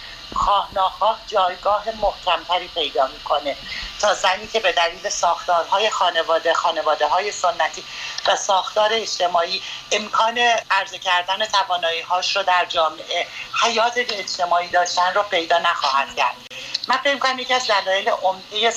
خواه ناخواه جایگاه محکمتری پیدا میکنه تا زنی که به دلیل ساختارهای خانواده خانواده های سنتی و ساختار اجتماعی امکان عرضه کردن توانایی هاش رو در جامعه حیات اجتماعی داشتن رو پیدا نخواهد کرد. من فکر می‌کنم یکی از دلایل عمده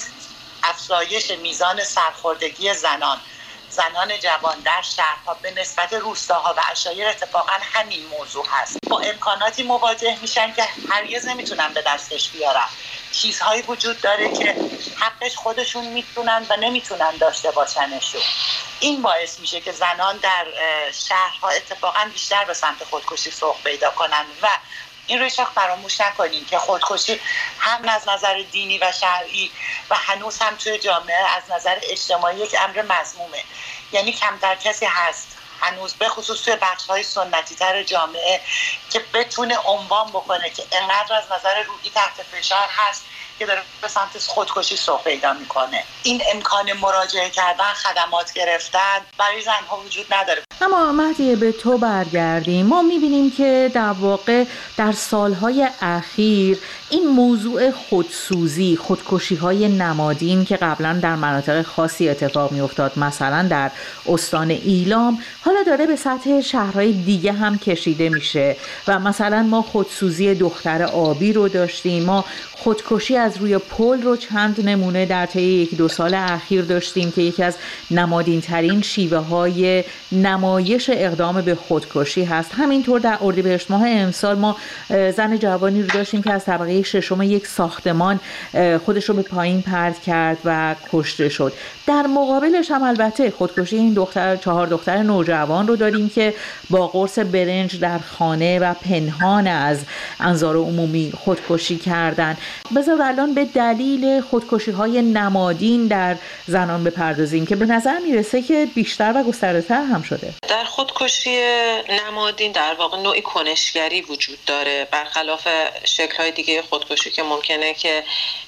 افزایش میزان سرخوردگی زنان زنان جوان در شهرها به نسبت روستاها و عشایر اتفاقا همین موضوع هست. با امکاناتی مواجه میشن که هرگز نمیتونن به دستش بیارن. چیزهایی وجود داره که حقش خودشون میتونن و نمیتونن داشته باشنشون. این باعث میشه که زنان در شهرها اتفاقا بیشتر به سمت خودکشی سوق پیدا کنن و این رو هیچ وقت فراموش نکنیم که خودکشی هم از نظر دینی و شرعی و هنوز هم توی جامعه از نظر اجتماعی یک امر مذمومه. یعنی کمتر کسی هست هنوز به خصوص توی بخش‌های سنتی تر جامعه که بتونه عنوان بکنه که انقدر از نظر روحی تحت فشار هست که داره به سمت خودکشی سوق پیدا میکنه. این امکان مراجعه کردن، خدمات گرفتن برای زنها وجود نداره. اما مهدی به تو برگردیم، ما میبینیم که در واقع در سالهای اخیر این موضوع خودسوزی، خودکشی‌های نمادین که قبلا در مناطق خاصی اتفاق میافتاد، مثلا در استان ایلام، حالا داره به سطح شهرهای دیگه هم کشیده میشه و مثلا ما خودسوزی دختر آبی رو داشتیم، ما خودکشی از روی پل رو چند نمونه در طی یک دو سال اخیر داشتیم که یکی از نمادین ترین شیوه های نمایش اقدام به خودکشی هست. همینطور در اردیبهشت ماه امسال ما زن جوانی رو داشتیم که از طبقه ششم یک ساختمان خودش رو به پایین پرت کرد و کشته شد. در مقابلش هم البته خودکشی این دختر چهار دختر نوجوان رو داریم که با قرص برنج در خانه و پنهان از انظار عمومی خودکشی کردن. بذار الان به دلیل خودکشی‌های نمادین در زنان بپردازیم که به نظر میرسه که بیشتر و گسترده‌تر هم شده. در خودکشی نمادین در واقع نوعی کنشگری وجود داره، برخلاف شکل‌های دیگه خودکشی که ممکنه که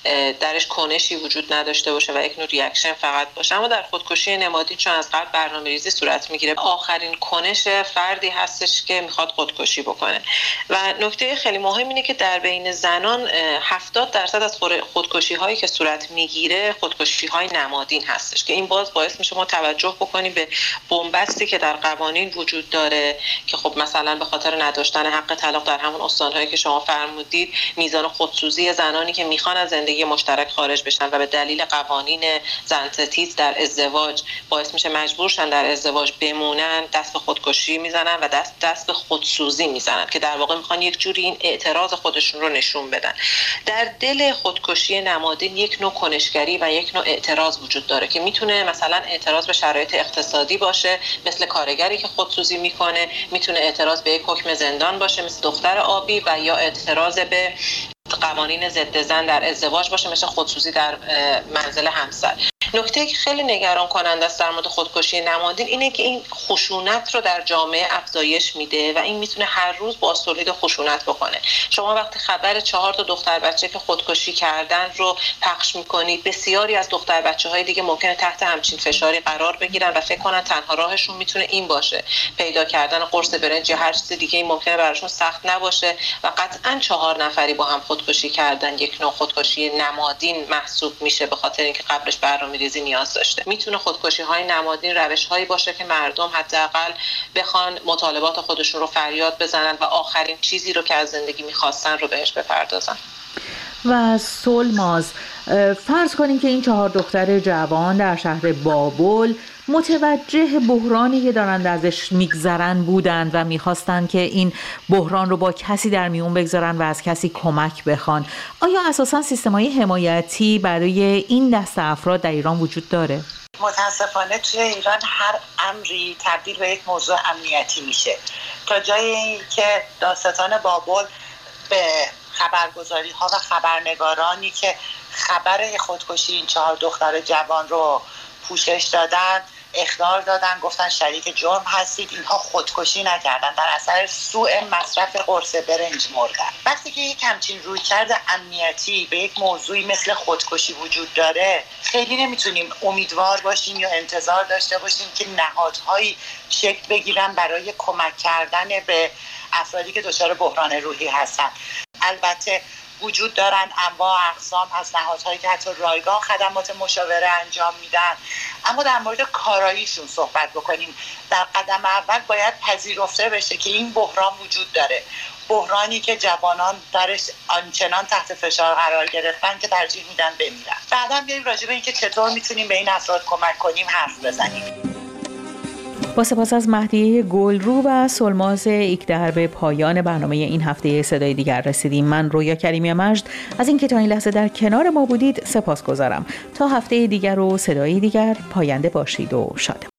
درش کنشی وجود نداشته باشه و یک نوع ریاکشن فقط باشه. اما در خودکشی نمادین چون از قبل برنامه‌ریزی صورت میگیره، آخرین کنش فردی هستش که میخواد خودکشی بکنه. و نکته خیلی مهم اینه که در بین زنان هفتاد درصد از خودکشی هایی که صورت میگیره خودکشی های نمادین هستش که این باز باعث میشه ما توجه بکنیم به بنبستی که در قوانین وجود داره که خب مثلا به خاطر نداشتن حق طلاق در همون استان‌هایی که شما فرمودید، میزان خودسوزی زنانی که میخوان از زندگی مشترک خارج بشن و به دلیل قوانین زن ستیز در ازدواج باعث میشه مجبور شن در ازدواج بمونن، دست به خودکشی میزنن و دست دست به خودسوزی میزنن که در واقع میخوان یک جوری این اعتراض خودشون رو نشون بدن. در دل خودکشی نمادین یک نوع کنشگری و یک نوع اعتراض وجود داره که میتونه مثلا اعتراض به شرایط اقتصادی باشه مثل کارگری که خودسوزی میکنه، میتونه اعتراض به یک حکم زندان باشه مثل دختر آبی و یا اعتراض به قوانین ضد زن در ازدواج باشه مثل خودسوزی در منزل همسر. نکته که خیلی نگران کننده است در مورد خودکشی نمادین اینه که این خشونت رو در جامعه افزایش میده و این میتونه هر روز باعث تولید خشونت بکنه. شما وقتی خبر چهار تا دختر بچه که خودکشی کردن رو پخش میکنید، بسیاری از دختر بچه‌های دیگه ممکنه تحت همچین فشاری قرار بگیرن و فکر کنن تنها راهشون میتونه این باشه، پیدا کردن قرص برنج یا هر چیز دیگه این ممکنه براشون سخت نباشه و قطعاً چهار نفری با هم خودکشی کردن یک نوع خودکشی نمادین محسوب میشه به خاطر اینکه قبلش برنامه‌ریزی نیاز داشته. میتونه خودکشی های نمادین روش هایی باشه که مردم حداقل بخوان مطالبات خودشون رو فریاد بزنن و آخرین چیزی رو که از زندگی میخواستن رو بهش بپردازن. و سولماز، فرض کنیم که این چهار دختر جوان در شهر بابل متوجه بحرانی که دارند ازش میگذرن بودند و میخواستند که این بحران رو با کسی در میون بگذارن و از کسی کمک بخوان. آیا اساساً سیستم‌های حمایتی برای این دسته افراد در ایران وجود داره؟ متاسفانه توی ایران هر امری تبدیل به یک موضوع امنیتی میشه. تا جایی که داستان بابل به خبرگزاری ها و خبرنگارانی که خبر خودکشی این چهار دختر جوان رو پوشش دادن اخطار دادن، گفتن شریک جرم هستید، اینها خودکشی نکردن، در اثر سوء مصرف قرص برنج مردن. وقتی که یک همچین رویکرد امنیتی به یک موضوعی مثل خودکشی وجود داره، خیلی نمیتونیم امیدوار باشیم یا انتظار داشته باشیم که نهادهایی شکل بگیرن برای کمک کردن به افرادی که دچار بحران روحی هستن. البته وجود دارن، انواع اقسام از نهادهایی که حتی رایگان خدمات مشاوره انجام میدن. اما در مورد کاراییشون صحبت بکنیم. در قدم اول باید پذیرفته بشه که این بحران وجود داره، بحرانی که جوانان درش آنچنان تحت فشار قرار گرفتن که ترجیح میدن بمیرن. بعداً بیاییم راجع به اینکه چطور میتونیم به این افراد کمک کنیم حرف بزنیم. با سپاس از مهدیه گلرو و سلماز ایکدر به پایان برنامه این هفته صدای دیگر رسیدیم. من رویا کریمی مجد از اینکه تا این لحظه در کنار ما بودید سپاسگزارم. تا هفته دیگر و صدای دیگر پاینده باشید و شادمان.